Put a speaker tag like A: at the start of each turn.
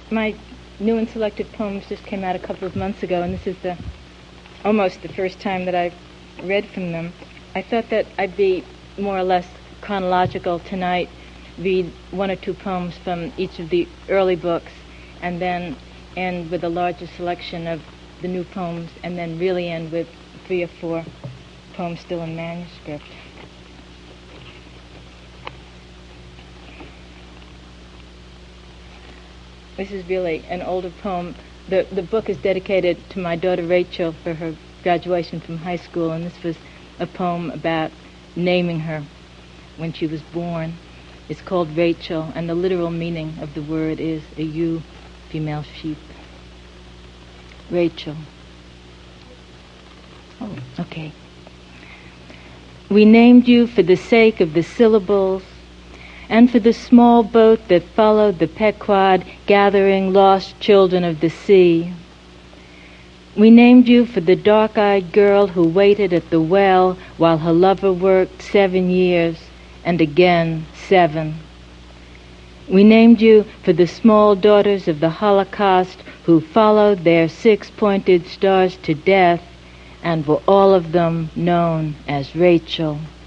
A: My new and selected poems just came out a couple of months ago, and this is almost the first time that I've read from them. I thought that I'd be more or less chronological tonight, read one or two poems from each of the early books, and then end with a larger selection of the new poems, and then really end with 3 or 4 poems still in manuscript. This is really an older poem. The book is dedicated to my daughter Rachel for her graduation from high school, and this was a poem about naming her when she was born. It's called Rachel, and the literal meaning of the word is a ewe, female sheep. Rachel. Oh, okay. We named you for the sake of the syllables, and for the small boat that followed the Pequod, gathering lost children of the sea. We named you for the dark-eyed girl who waited at the well while her lover worked 7 years, and again 7. We named you for the small daughters of the Holocaust who followed their 6-pointed stars to death, and were all of them known as Rachel.